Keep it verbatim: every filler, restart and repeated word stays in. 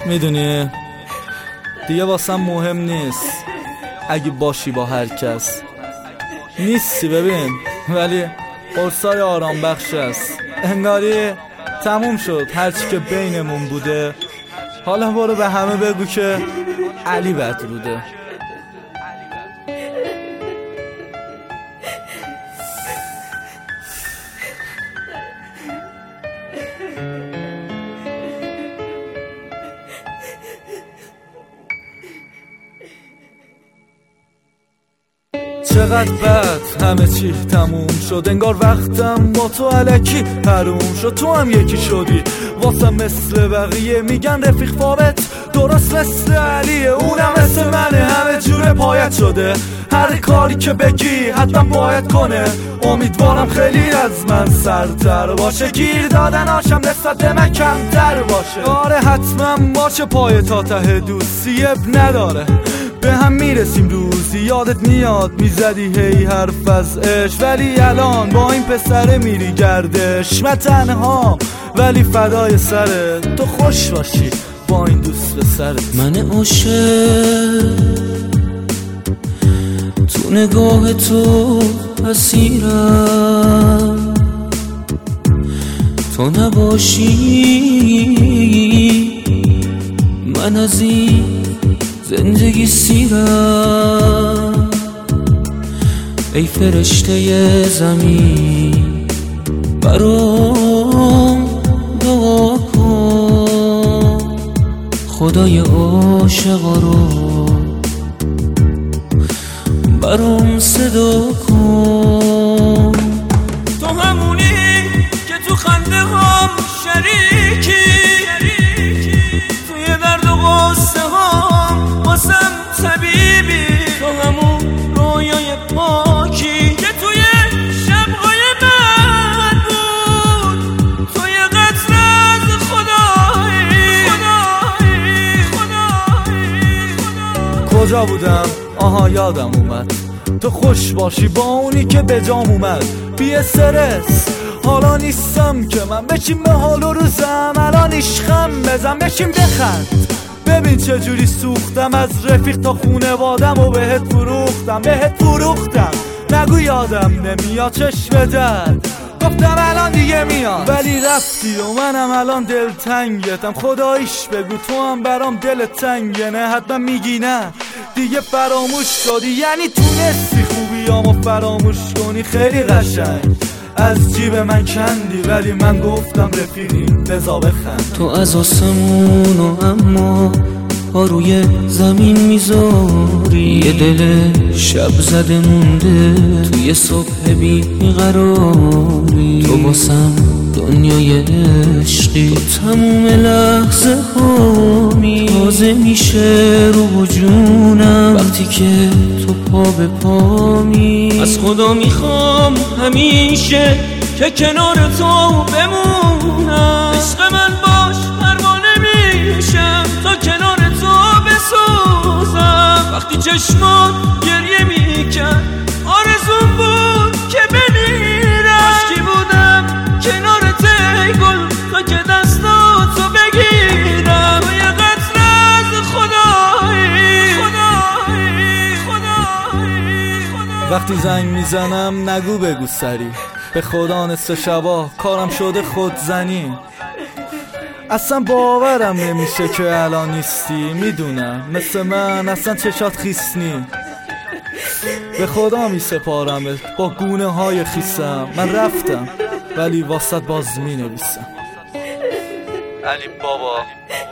میدونی دیگه واسم مهم نیست اگه باشی با هر کس، نیستی ببین ولی قرصای آرام بخش است. انگاری تموم شد هرچی که بینمون بوده، حالا برو به همه بگو که علی بد بوده. چقدر بد همه چی تموم شد، انگار وقتم با تو الکی حروم شد. تو هم یکی شدی واسم مثل بقیه، میگن رفیق فابت درست مثل علیه، اونم مثل منه همه جور پایت شده. هر کاری که بگی حتما باید کنه، امیدوارم خیلی از من سرتر باشه، گیر دادن آشم نسبت به من کمتر باشه. آره حتما باشه پای تا ته دوستی اب نداره، به هم میرسیم روزی. یادت میاد میزدی هی حرف از عشق، ولی الان با این پسره میری گردش. من تنها ولی فدای سرت، تو خوش باشی با این دوست پسرت. من عاشق تو نگاه تو اسیرم، تو نباشی من از این زندگی سیرم. ای فرشته زمین برام دعا کن، خدای عاشقا رو برام صدا کن. تو همونی که تو خنده هم شریکی، توی درد و غصه هم واسم طبیبی. تو همون رویای پاکی که توی شب‌های من بود، توی قطره از خدایی. کجا بودم؟ آها یادم اومد، تو خوش باشی با اونی که به جام اومد. بی استرس حالا نیستم که من، بچیم به حال و روزم الان عشقم بزن، بچیم بخند. ببین چجوری سوختم از رفیق تا خونوادم و بهت فروختم، بهت فروختم. نگو یادم نمیاد چشم درد، گفتم الان دیگه میاد ولی رفتی و منم الان دل تنگتم. خداییش بگو تو هم برام دل تنگه، نه حتما میگی نه دیگه فراموش شدی، یعنی تونستی خوبیامو فراموش کنی. خیلی قشنگ از جیب من کندی ولی من گفتم رفیقیم بذار بخند. تو از آسمون و اما پا روی زمین میذاری، یه دل شب زده مونده توی صبح بی قراری. تو باسم دنیای عشقی، تو تموم لحظه هامی. تازه میشه رو جونم وقتی که تو پا به پامی. از خدا میخوام همیشه که کنار تو بمونم، عشق من باش پروانه میشم تا کنار تو بسوزم. وقتی چشمات گریه میکرد آرزوم بود که بمیرم، عشقی بودم کنارت ای گل تا که دستاتو بگیرم. تو یه قطره از خدایی. وقتی زنگ میزنم نگو بگو سری، به خدا نصف شبا کارم شده خودزنی. اصلا باورم نمیشه که الان نیستی، میدونم مثل من اصلا چشات خیس نی. به خدا میسپارمت با گونه های خیسم، من رفتم ولی واسط باز مینویسم. علی بابا